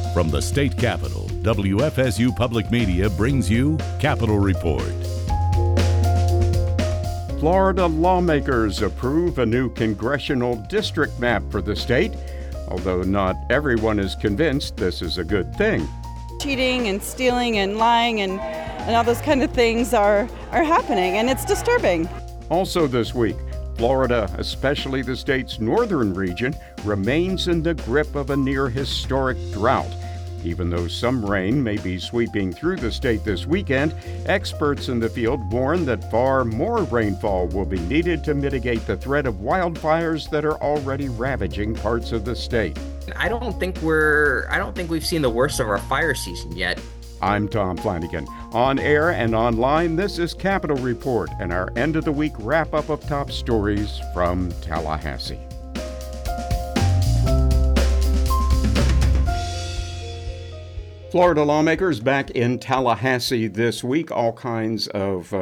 From the state capitol, WFSU Public Media brings you Capitol Report. Florida lawmakers approve a new congressional district map for the state, although not everyone is convinced this is a good thing. Cheating and stealing and lying and all those kind of things are happening, and it's disturbing. Also this week, Florida, especially the state's northern region, remains in the grip of a near-historic drought. Even though some rain may be sweeping through the state this weekend, experts in the field warn that far more rainfall will be needed to mitigate the threat of wildfires that are already ravaging parts of the state. I don't think we've seen the worst of our fire season yet. I'm Tom Flanagan. On air and online, this is Capitol Report and our end of the week wrap-up of top stories from Tallahassee. Florida lawmakers back in Tallahassee this week. All kinds of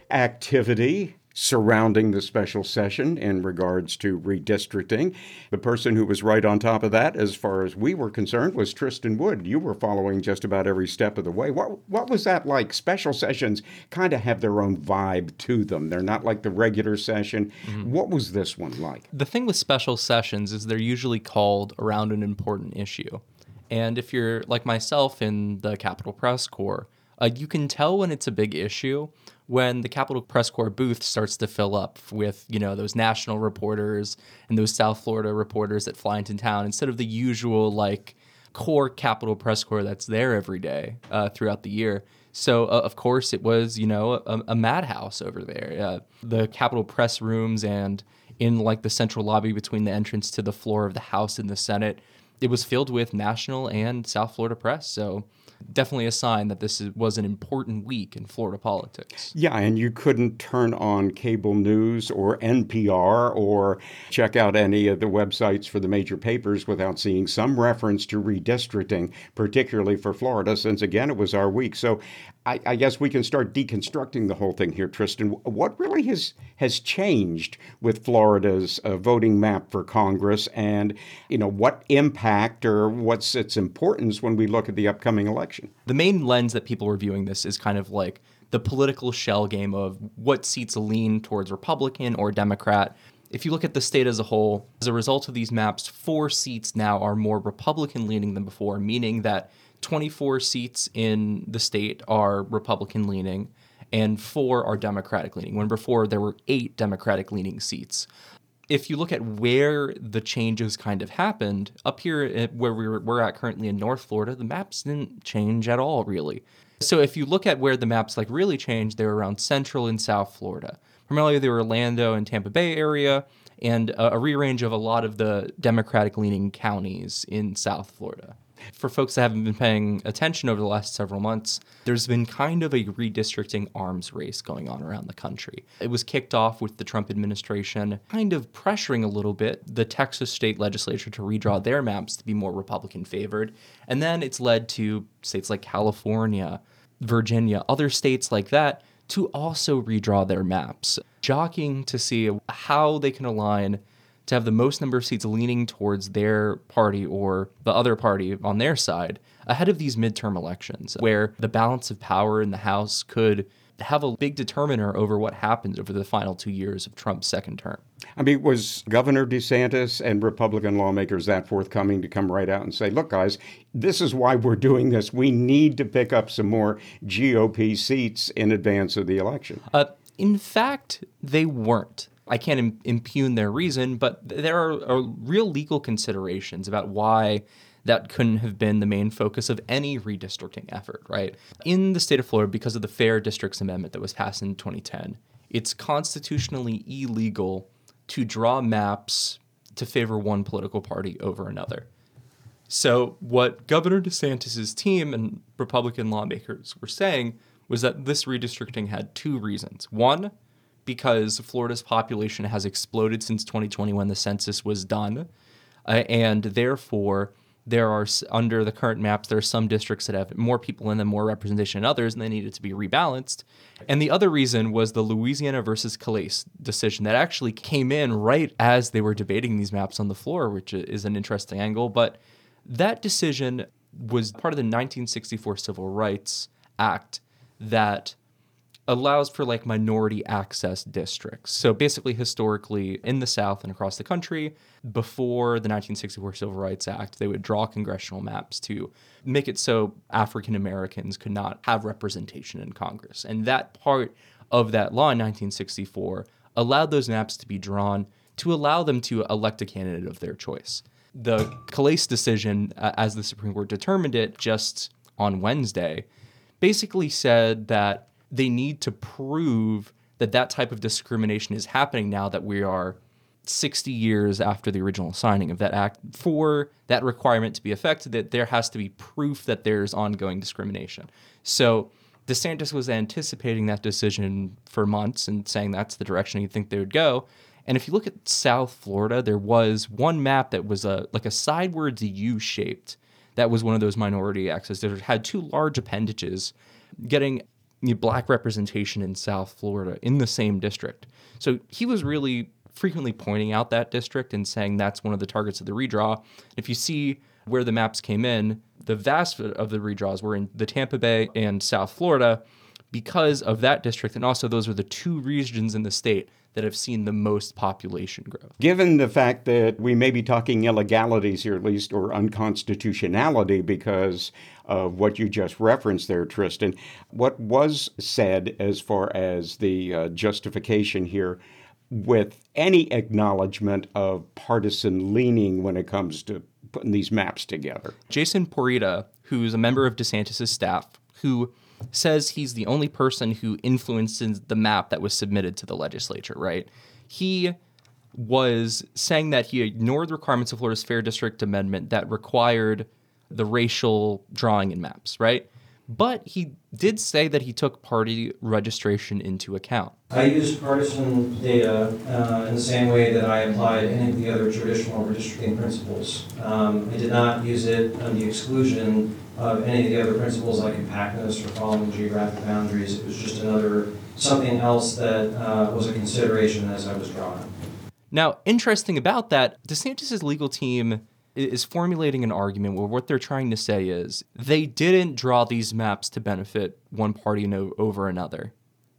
activity surrounding the special session in regards to redistricting. The person who was right on top of that, as far as we were concerned, was Tristan Wood. You were following just about every step of the way. What was that like? Special sessions kind of have their own vibe to them. They're not like the regular session. Mm-hmm. What was this one like? The thing with special sessions is they're usually called around an important issue. And if you're like myself in the Capitol Press Corps, you can tell when it's a big issue when the Capitol Press Corps booth starts to fill up with, those national reporters and those South Florida reporters that fly into town instead of the usual, core Capitol Press Corps that's there every day throughout the year. So, of course, it was, a madhouse over there. The Capitol press rooms and in, the central lobby between the entrance to the floor of the House and the Senate, it was filled with national and South Florida press, so definitely a sign that this was an important week in Florida politics. Yeah, and you couldn't turn on cable news or NPR or check out any of the websites for the major papers without seeing some reference to redistricting, particularly for Florida, since, again, it was our week. So I guess we can start deconstructing the whole thing here, Tristan. What really has changed with Florida's voting map for Congress, and what impact or what's its importance when we look at the upcoming election? The main lens that people are viewing this is kind of like the political shell game of what seats lean towards Republican or Democrat. If you look at the state as a whole, as a result of these maps, 4 seats now are more Republican leaning than before, meaning that 24 seats in the state are Republican leaning and 4 are Democratic leaning, when before there were 8 Democratic leaning seats. If you look at where the changes kind of happened, up here where we're at currently in North Florida, the maps didn't change at all, really. So if you look at where the maps really changed, they were around Central and South Florida. Primarily they were Orlando and Tampa Bay area, and a rearrange of a lot of the Democratic-leaning counties in South Florida. For folks that haven't been paying attention over the last several months, there's been kind of a redistricting arms race going on around the country. It was kicked off with the Trump administration kind of pressuring a little bit the Texas state legislature to redraw their maps to be more Republican favored. And then it's led to states like California, Virginia, other states like that to also redraw their maps, jockeying to see how they can align to have the most number of seats leaning towards their party or the other party on their side ahead of these midterm elections, where the balance of power in the House could have a big determiner over what happens over the final 2 years of Trump's second term. I mean, was Governor DeSantis and Republican lawmakers that forthcoming to come right out and say, look, guys, this is why we're doing this. We need to pick up some more GOP seats in advance of the election? In fact, they weren't. I can't impugn their reason, but there are real legal considerations about why that couldn't have been the main focus of any redistricting effort, right? In the state of Florida, because of the Fair Districts Amendment that was passed in 2010, it's constitutionally illegal to draw maps to favor one political party over another. So what Governor DeSantis' team and Republican lawmakers were saying was that this redistricting had 2 reasons. One, because Florida's population has exploded since 2020 when the census was done, and therefore there are, under the current maps, there are some districts that have more people in them, more representation than others, and they needed to be rebalanced. And the other reason was the Louisiana versus Calais decision that actually came in right as they were debating these maps on the floor, which is an interesting angle. But that decision was part of the 1964 Civil Rights Act that allows for like minority access districts. So basically, historically, in the South and across the country, before the 1964 Civil Rights Act, they would draw congressional maps to make it so African Americans could not have representation in Congress. And that part of that law in 1964 allowed those maps to be drawn to allow them to elect a candidate of their choice. The Calais decision, as the Supreme Court determined it just on Wednesday, basically said that they need to prove that that type of discrimination is happening now that we are 60 years after the original signing of that act. For that requirement to be effective, that there has to be proof that there's ongoing discrimination. So DeSantis was anticipating that decision for months and saying that's the direction he'd think they would go. And if you look at South Florida, there was one map that was like a sidewards U-shaped. That was one of those minority access districts. Had two large appendages getting black representation in South Florida in the same district. So he was really frequently pointing out that district and saying that's one of the targets of the redraw. If you see where the maps came in, the vast of the redraws were in the Tampa Bay and South Florida because of that district. And also those are the two regions in the state that have seen the most population growth. Given the fact that we may be talking illegalities here, at least, or unconstitutionality because of what you just referenced there, Tristan, what was said as far as the justification here with any acknowledgement of partisan leaning when it comes to putting these maps together? Jason Porita, who's a member of DeSantis' staff, who says he's the only person who influences the map that was submitted to the legislature, right? He was saying that he ignored the requirements of Florida's Fair District Amendment that required the racial drawing in maps, right? But he did say that he took party registration into account. I used partisan data in the same way that I applied any of the other traditional redistricting principles. I did not use it on the exclusion of any of the other principles like compactness or following geographic boundaries. It was just something else that was a consideration as I was drawing. Now, interesting about that, DeSantis' legal team is formulating an argument where what they're trying to say is they didn't draw these maps to benefit one party over another.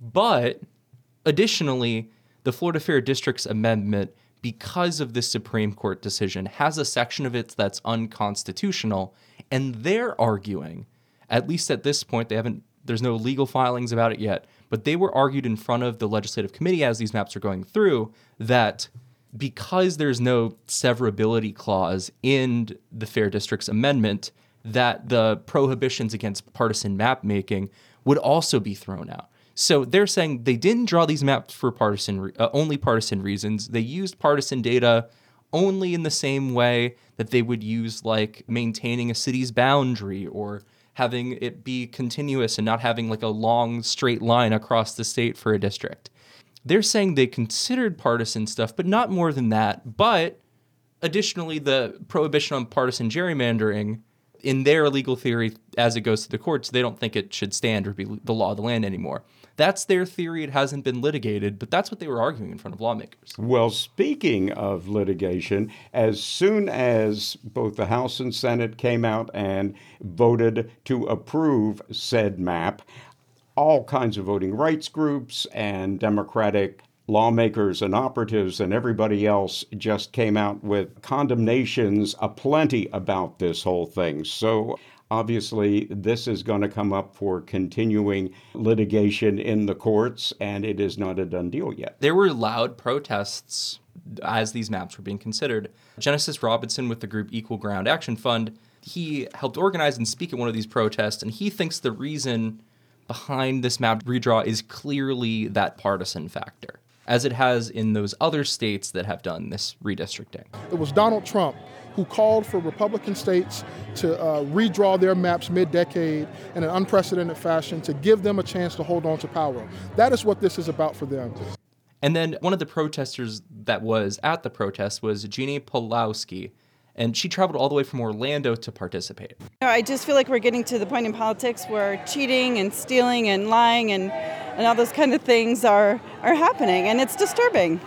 But additionally, the Florida Fair Districts Amendment, because of this Supreme Court decision, has a section of it that's unconstitutional. And they're arguing, at least at this point, there's no legal filings about it yet, but they were argued in front of the legislative committee as these maps are going through that because there's no severability clause in the Fair Districts Amendment, that the prohibitions against partisan map making would also be thrown out. So they're saying they didn't draw these maps for only partisan reasons. They used partisan data only in the same way that they would use like maintaining a city's boundary or having it be continuous and not having like a long straight line across the state for a district. They're saying they considered partisan stuff, but not more than that. But additionally, the prohibition on partisan gerrymandering, in their legal theory, as it goes to the courts, they don't think it should stand or be the law of the land anymore. That's their theory. It hasn't been litigated, but that's what they were arguing in front of lawmakers. Well, speaking of litigation, as soon as both the House and Senate came out and voted to approve said map, all kinds of voting rights groups and Democratic lawmakers and operatives and everybody else just came out with condemnations aplenty about this whole thing. So obviously, this is going to come up for continuing litigation in the courts, and it is not a done deal yet. There were loud protests as these maps were being considered. Genesis Robinson with the group Equal Ground Action Fund, he helped organize and speak at one of these protests, and he thinks the reason behind this map redraw is clearly that partisan factor, as it has in those other states that have done this redistricting. It was Donald Trump who called for Republican states to redraw their maps mid-decade in an unprecedented fashion to give them a chance to hold on to power. That is what this is about for them. And then one of the protesters that was at the protest was Jeannie Pawlowski, and she traveled all the way from Orlando to participate. I just feel like we're getting to the point in politics where cheating and stealing and lying and all those kind of things are happening, and it's disturbing.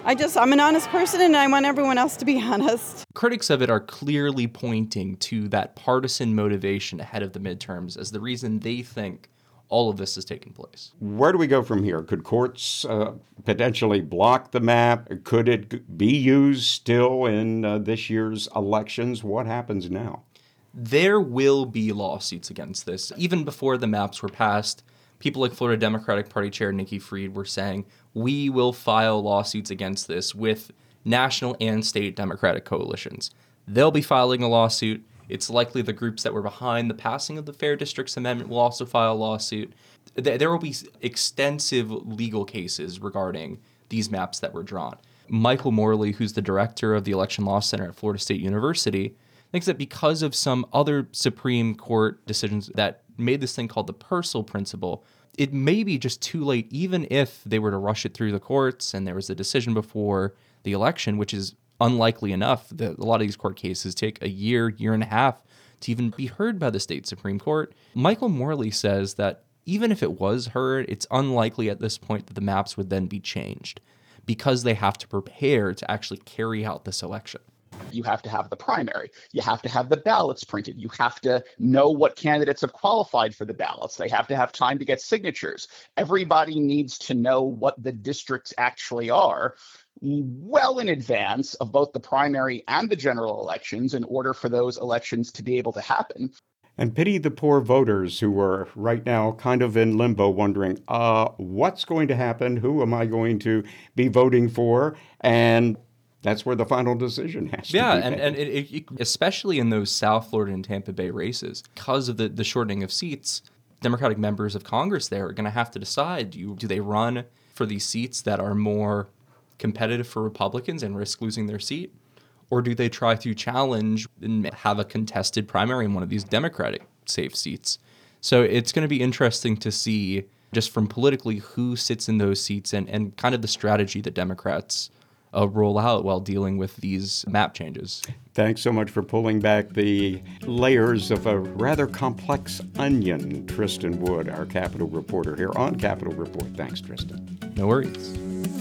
I'm an honest person, and I want everyone else to be honest. Critics of it are clearly pointing to that partisan motivation ahead of the midterms as the reason they think all of this is taking place. Where do we go from here? Could courts potentially block the map? Could it be used still in this year's elections? What happens now? There will be lawsuits against this. Even before the maps were passed, people like Florida Democratic Party Chair Nikki Fried were saying, we will file lawsuits against this with national and state Democratic coalitions. They'll be filing a lawsuit. It's likely the groups that were behind the passing of the Fair Districts Amendment will also file a lawsuit. There will be extensive legal cases regarding these maps that were drawn. Michael Morley, who's the director of the Election Law Center at Florida State University, thinks that because of some other Supreme Court decisions that made this thing called the Purcell Principle, it may be just too late, even if they were to rush it through the courts and there was a decision before the election, which is unlikely enough. That a lot of these court cases take a year, year and a half to even be heard by the state Supreme Court. Michael Morley says that even if it was heard, it's unlikely at this point that the maps would then be changed because they have to prepare to actually carry out this election. You have to have the primary. You have to have the ballots printed. You have to know what candidates have qualified for the ballots. They have to have time to get signatures. Everybody needs to know what the districts actually are well in advance of both the primary and the general elections in order for those elections to be able to happen. And pity the poor voters who are right now kind of in limbo wondering, what's going to happen? Who am I going to be voting for? And that's where the final decision has to be made. And it, especially in those South Florida and Tampa Bay races, because of the shortening of seats, Democratic members of Congress there are going to have to decide, do they run for these seats that are more competitive for Republicans and risk losing their seat? Or do they try to challenge and have a contested primary in one of these Democratic safe seats? So it's going to be interesting to see just from politically who sits in those seats and kind of the strategy that Democrats roll out while dealing with these map changes. Thanks so much for pulling back the layers of a rather complex onion, Tristan Wood, our Capitol reporter here on Capitol Report. Thanks, Tristan. No worries.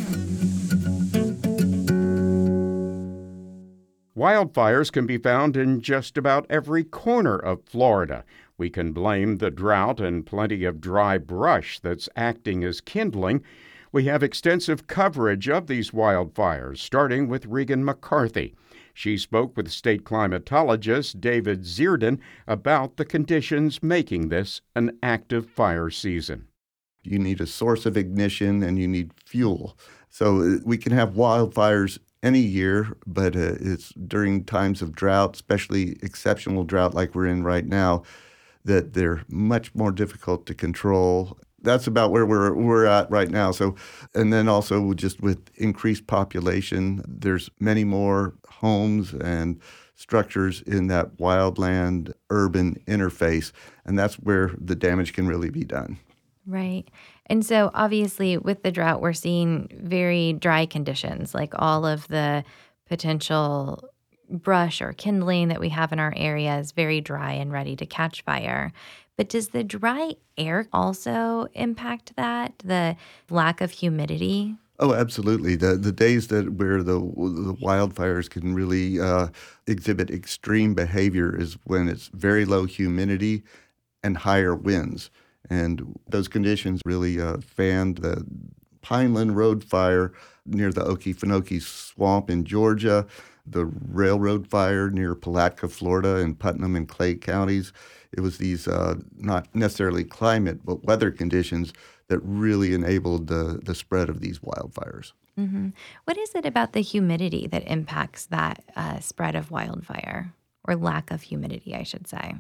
Wildfires can be found in just about every corner of Florida. We can blame the drought and plenty of dry brush that's acting as kindling. We have extensive coverage of these wildfires, starting with Regan McCarthy. She spoke with state climatologist David Zierden about the conditions making this an active fire season. You need a source of ignition and you need fuel. So we can have wildfires any year, but it's during times of drought, especially exceptional drought like we're in right now, that they're much more difficult to control. That's about where we're at right now. So, and then also just with increased population, there's many more homes and structures in that wildland urban interface, and that's where the damage can really be done. Right. And so obviously with the drought, we're seeing very dry conditions, like all of the potential brush or kindling that we have in our area is very dry and ready to catch fire. But does the dry air also impact that, the lack of humidity? Oh, absolutely. The days where the wildfires can really exhibit extreme behavior is when it's very low humidity and higher winds. And those conditions really fanned the Pineland Road fire near the Okefenokee Swamp in Georgia, the railroad fire near Palatka, Florida, and Putnam and Clay counties. It was these not necessarily climate, but weather conditions that really enabled the spread of these wildfires. Mm-hmm. What is it about the humidity that impacts that spread of wildfire, or lack of humidity, I should say?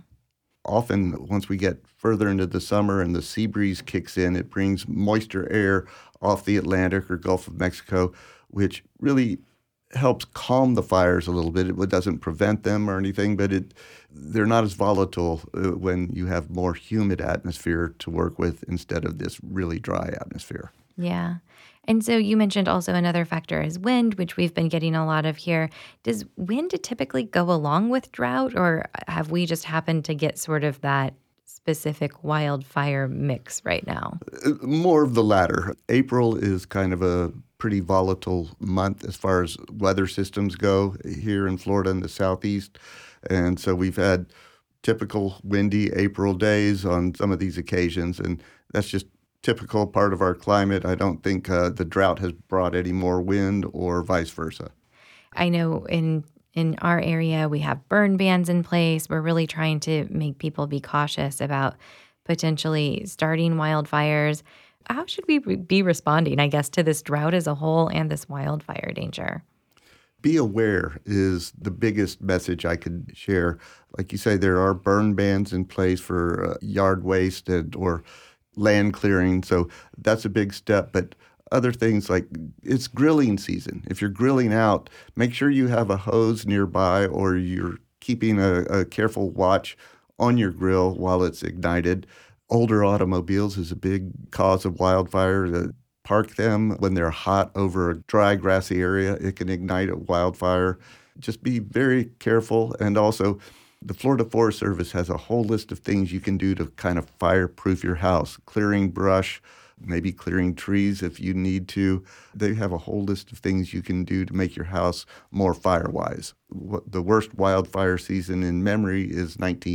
Often, once we get further into the summer and the sea breeze kicks in, it brings moisture air off the Atlantic or Gulf of Mexico, which really helps calm the fires a little bit. It doesn't prevent them or anything, but they're not as volatile when you have more humid atmosphere to work with instead of this really dry atmosphere. Yeah. And so you mentioned also another factor is wind, which we've been getting a lot of here. Does wind typically go along with drought, or have we just happened to get sort of that specific wildfire mix right now? More of the latter. April is kind of a pretty volatile month as far as weather systems go here in Florida and the Southeast. And so we've had typical windy April days on some of these occasions, and that's just typical part of our climate. I don't think the drought has brought any more wind or vice versa. I know in our area we have burn bans in place. We're really trying to make people be cautious about potentially starting wildfires. How should we be responding, I guess, to this drought as a whole and this wildfire danger? Be aware is the biggest message I could share. Like you say, there are burn bans in place for yard waste or land clearing. So that's a big step. But other things like it's grilling season. If you're grilling out, make sure you have a hose nearby or you're keeping a careful watch on your grill while it's ignited. Older automobiles is a big cause of wildfire. Park them when they're hot over a dry, grassy area. It can ignite a wildfire. Just be very careful. And also, the Florida Forest Service has a whole list of things you can do to kind of fireproof your house. Clearing brush, maybe clearing trees if you need to. They have a whole list of things you can do to make your house more fire-wise. The worst wildfire season in memory is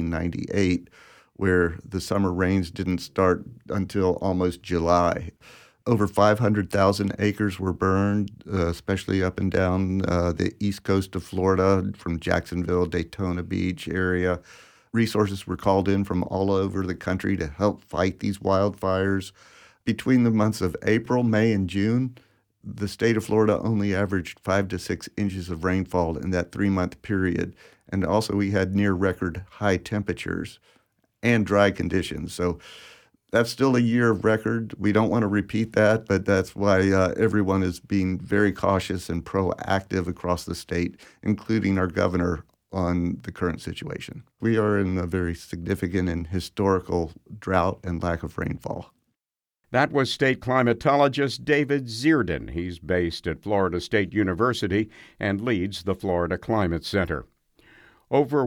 1998, where the summer rains didn't start until almost July. Over 500,000 acres were burned, especially up and down the east coast of Florida, from Jacksonville, Daytona Beach area. Resources were called in from all over the country to help fight these wildfires. Between the months of April, May, and June, the state of Florida only averaged 5 to 6 inches of rainfall in that 3-month period. And also we had near record high temperatures and dry conditions. So that's still a year of record. We don't want to repeat that, but that's why everyone is being very cautious and proactive across the state, including our governor, on the current situation. We are in a very significant and historical drought and lack of rainfall. That was state climatologist David Zierden. He's based at Florida State University and leads the Florida Climate Center. Over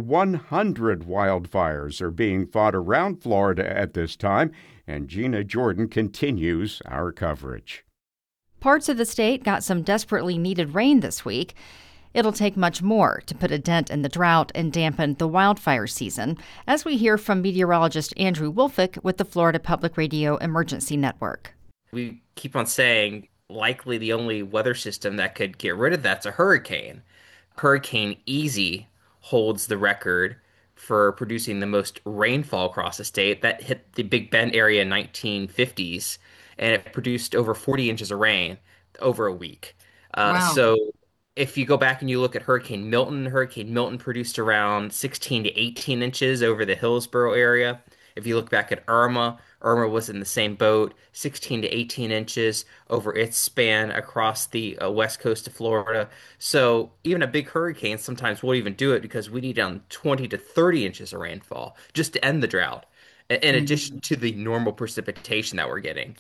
100 wildfires are being fought around Florida at this time, and Gina Jordan continues our coverage. Parts of the state got some desperately needed rain this week. It'll take much more to put a dent in the drought and dampen the wildfire season, as we hear from meteorologist Andrew Wolfick with the Florida Public Radio Emergency Network. We keep on saying likely the only weather system that could get rid of that's a hurricane. Hurricane Easy holds the record for producing the most rainfall across the state. That hit the Big Bend area in 1950s, and it produced over 40 inches of rain over a week. Wow. So if you go back and you look at Hurricane Milton produced around 16 to 18 inches over the Hillsborough area. If you look back at Irma was in the same boat, 16 to 18 inches over its span across the west coast of Florida. So even a big hurricane sometimes won't even do it because we need down 20 to 30 inches of rainfall just to end the drought, in addition to the normal precipitation that we're getting.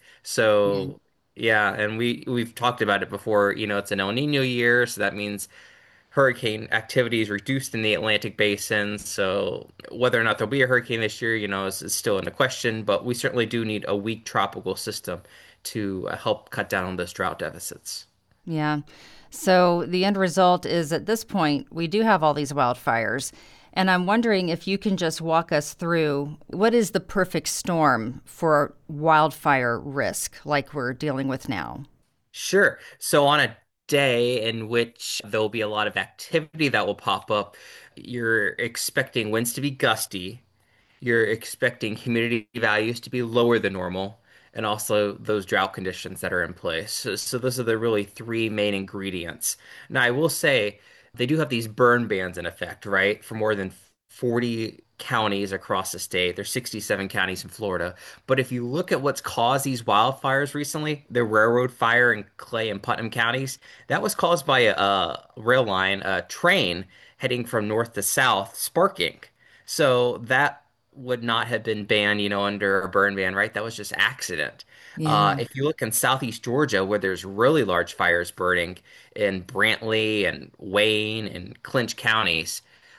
So yeah, and we've talked about it before. It's an El Nino year, so that means hurricane activity is reduced in the Atlantic basin. So whether or not there'll be a hurricane this year, is still in the question. But we certainly do need a weak tropical system to help cut down on those drought deficits. Yeah. So the end result is at this point, we do have all these wildfires. And I'm wondering if you can just walk us through what is the perfect storm for wildfire risk like we're dealing with now? Sure. So on a day in which there'll be a lot of activity that will pop up, you're expecting winds to be gusty, you're expecting humidity values to be lower than normal, and also those drought conditions that are in place. So those are the really three main ingredients. Now, I will say they do have these burn bans in effect, right? For more than 40 counties across the state. There's 67 counties in Florida. But if you look at what's caused these wildfires recently, the railroad fire in Clay and Putnam counties, that was caused by a rail line, a train heading from north to south, sparking. So that would not have been banned, under a burn ban, right? That was just accident. Yeah. If you look in southeast Georgia, where there's really large fires burning in Brantley and Wayne and Clinch counties,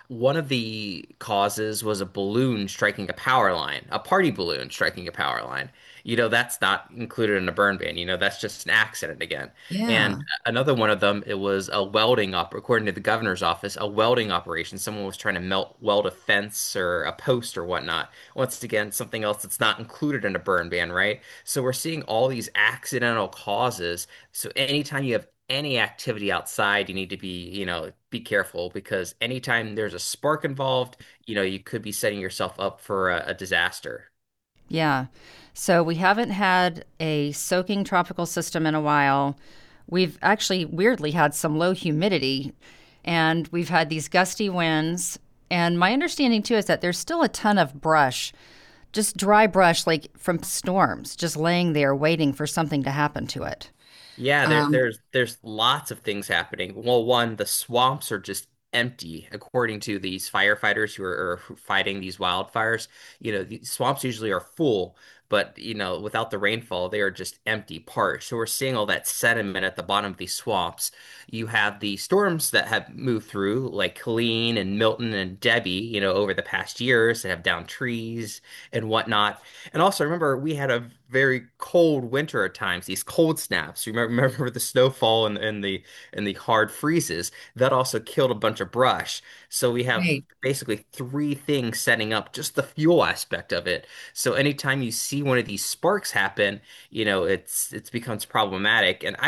One of the causes was a balloon striking a power line, a party balloon striking a power line. That's not included in a burn ban. That's just an accident again. Yeah. And another one of them, it was a according to the governor's office, a welding operation. Someone was trying to weld a fence or a post or whatnot. Once again, something else that's not included in a burn ban, right? So we're seeing all these accidental causes. So anytime you have any activity outside, you need to be careful because anytime there's a spark involved, you could be setting yourself up for a disaster. Yeah. So we haven't had a soaking tropical system in a while. We've actually weirdly had some low humidity and we've had these gusty winds. And my understanding too is that there's still a ton of brush, just dry brush, like from storms, just laying there waiting for something to happen to it. Yeah, Um, there's lots of things happening. Well, one, the swamps are just empty, according to these firefighters who are fighting these wildfires. The swamps usually are full, but without the rainfall, they are just empty parks. So we're seeing all that sediment at the bottom of these swamps. You have the storms that have moved through, like Helene and Milton and Debbie, over the past years that have downed trees and whatnot. And also remember, we had a very cold winter at times, these cold snaps. You remember the snowfall and the hard freezes. That also killed a bunch of brush. So we have right. basically three things setting up just the fuel aspect of it. So anytime you see one of these sparks happen, it's becomes problematic. And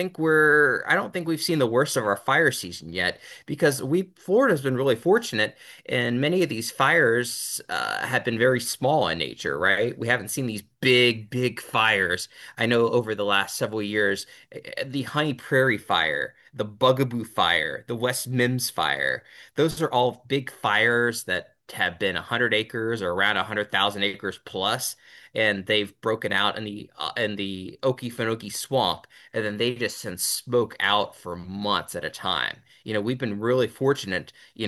I don't think we've seen the worst of our fire season yet because Florida's been really fortunate and many of these fires have been very small in nature, right? We haven't seen these big fires. I know over the last several years, the Honey Prairie fire, the Bugaboo fire, the West Mims fire, those are all big fires that have been 100 acres or around 100,000 acres plus, and they've broken out in the Okefenokee Swamp, and then they just send smoke out for months at a time. We've been really fortunate,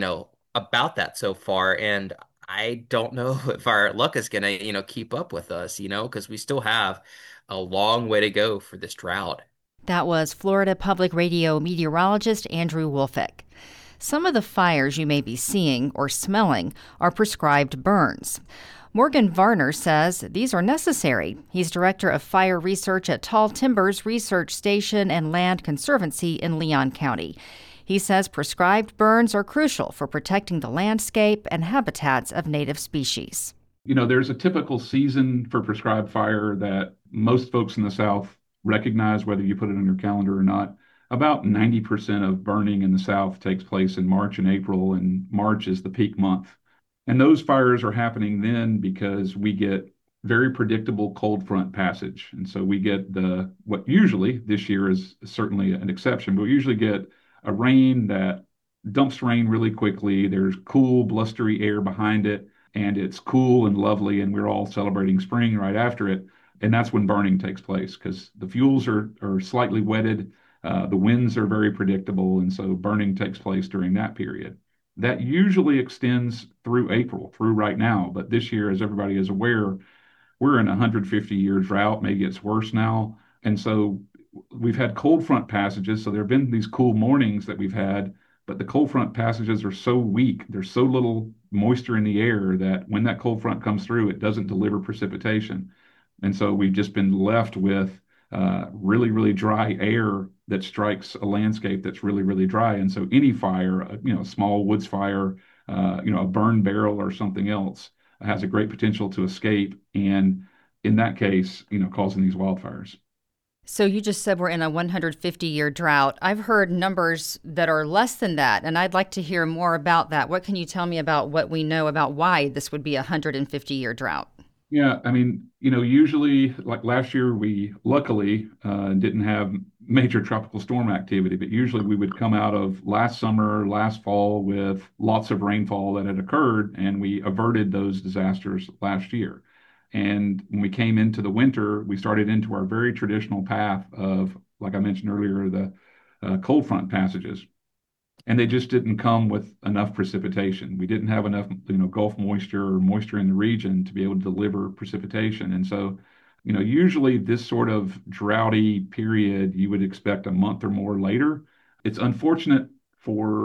about that so far, and I don't know if our luck is gonna, keep up with us, because we still have a long way to go for this drought. That was Florida Public Radio meteorologist Andrew Wolfick. Some of the fires you may be seeing or smelling are prescribed burns. Morgan Varner says these are necessary. He's director of fire research at Tall Timbers Research Station and Land Conservancy in Leon County. He says prescribed burns are crucial for protecting the landscape and habitats of native species. There's a typical season for prescribed fire that most folks in the South recognize, whether you put it on your calendar or not. About 90% of burning in the South takes place in March and April, and March is the peak month. And those fires are happening then because we get very predictable cold front passage. And so we get what usually this year is certainly an exception, but we usually get a rain that dumps rain really quickly. There's cool, blustery air behind it, and it's cool and lovely, and we're all celebrating spring right after it. And that's when burning takes place because the fuels are slightly wetted, the winds are very predictable, and so burning takes place during that period. That usually extends through April, through right now. But this year, as everybody is aware, we're in a 150-year drought. Maybe it's worse now. And so we've had cold front passages. So there have been these cool mornings that we've had, but the cold front passages are so weak. There's so little moisture in the air that when that cold front comes through, it doesn't deliver precipitation. And so we've just been left with really, really dry air that strikes a landscape that's really, really dry. And so any fire, a small woods fire, a burn barrel or something else has a great potential to escape. And in that case, causing these wildfires. So you just said we're in a 150-year drought. I've heard numbers that are less than that, and I'd like to hear more about that. What can you tell me about what we know about why this would be a 150-year drought? Yeah, I mean, usually like last year, we luckily didn't have major tropical storm activity, but usually we would come out of last summer, last fall with lots of rainfall that had occurred, and we averted those disasters last year. And when we came into the winter, we started into our very traditional path of, like I mentioned earlier, the cold front passages. And they just didn't come with enough precipitation. We didn't have enough, Gulf moisture or moisture in the region to be able to deliver precipitation. And so, usually this sort of droughty period, you would expect a month or more later. It's unfortunate for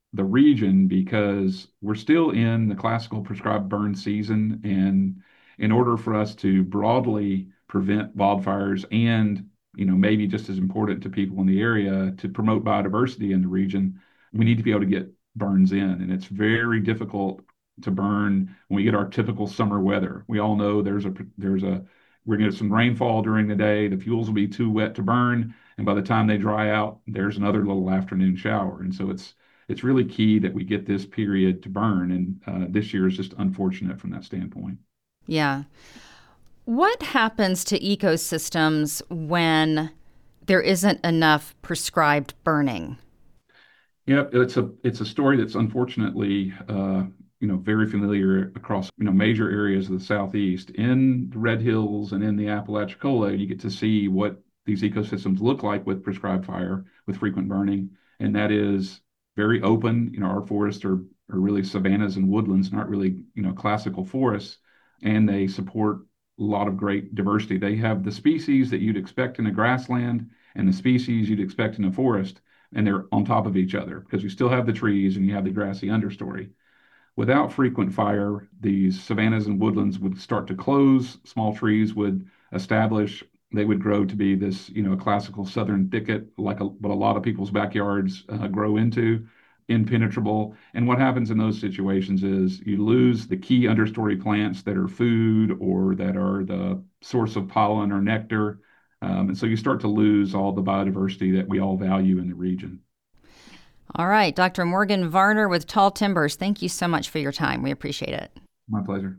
the region because we're still in the classical prescribed burn season. And in order for us to broadly prevent wildfires and, maybe just as important to people in the area, to promote biodiversity in the region, we need to be able to get burns in. And it's very difficult to burn when we get our typical summer weather. We all know we're going to get some rainfall during the day. The fuels will be too wet to burn. And by the time they dry out, there's another little afternoon shower. And so it's really key that we get this period to burn. And this year is just unfortunate from that standpoint. Yeah. What happens to ecosystems when there isn't enough prescribed burning? Yep, it's a story that's unfortunately very familiar across major areas of the Southeast. In the Red Hills and in the Apalachicola, you get to see what these ecosystems look like with prescribed fire, with frequent burning, and that is very open. Our forests are really savannas and woodlands, not really classical forests, and they support a lot of great diversity. They have the species that you'd expect in a grassland and the species you'd expect in a forest, and they're on top of each other because you still have the trees and you have the grassy understory. Without frequent fire, these savannas and woodlands would start to close. Small trees would establish. They would grow to be this, a classical southern thicket, like what a lot of people's backyards grow into, impenetrable. And what happens in those situations is you lose the key understory plants that are food or that are the source of pollen or nectar. And so you start to lose all the biodiversity that we all value in the region. All right, Dr. Morgan Varner with Tall Timbers, thank you so much for your time. We appreciate it. My pleasure.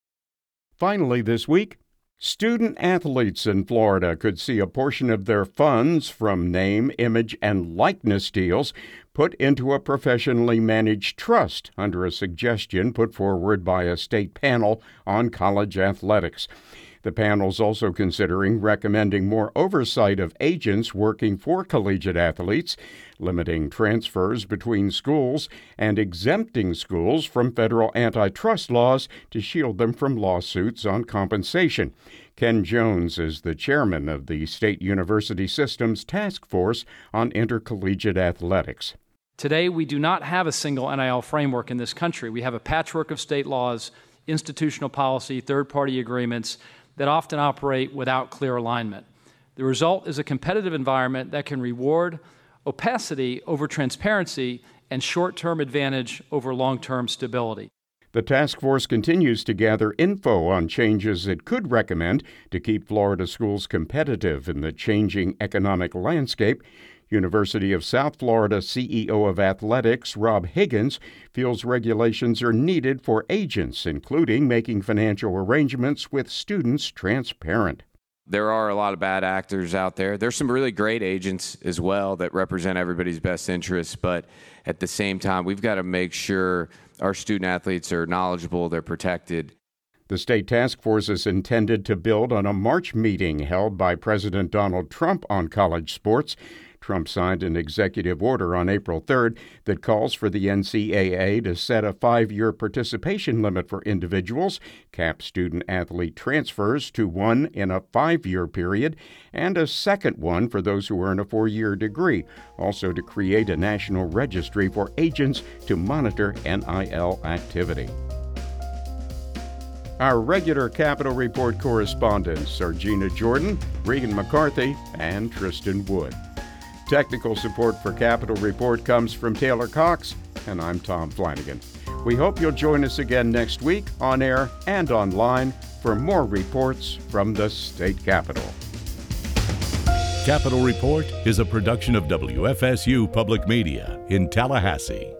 Finally this week, student athletes in Florida could see a portion of their funds from name, image, and likeness deals put into a professionally managed trust under a suggestion put forward by a state panel on college athletics. The panel's also considering recommending more oversight of agents working for collegiate athletes, limiting transfers between schools, and exempting schools from federal antitrust laws to shield them from lawsuits on compensation. Ken Jones is the chairman of the State University System's Task Force on Intercollegiate Athletics. Today, we do not have a single NIL framework in this country. We have a patchwork of state laws, institutional policy, third-party agreements that often operate without clear alignment. The result is a competitive environment that can reward opacity over transparency and short-term advantage over long-term stability. The task force continues to gather info on changes it could recommend to keep Florida schools competitive in the changing economic landscape. University of South Florida CEO of Athletics, Rob Higgins, feels regulations are needed for agents, including making financial arrangements with students transparent. There are a lot of bad actors out there. There's some really great agents as well that represent everybody's best interests, but at the same time, we've got to make sure our student athletes are knowledgeable, they're protected. The state task force is intended to build on a March meeting held by President Donald Trump on college sports. Trump signed an executive order on April 3rd that calls for the NCAA to set a 5-year participation limit for individuals, cap student-athlete transfers to 1 in a 5-year period, and a second one for those who earn a 4-year degree, also to create a national registry for agents to monitor NIL activity. Our regular Capitol Report correspondents are Gina Jordan, Regan McCarthy, and Tristan Wood. Technical support for Capitol Report comes from Taylor Cox, and I'm Tom Flanagan. We hope you'll join us again next week on air and online for more reports from the state capitol. Capitol Report is a production of WFSU Public Media in Tallahassee.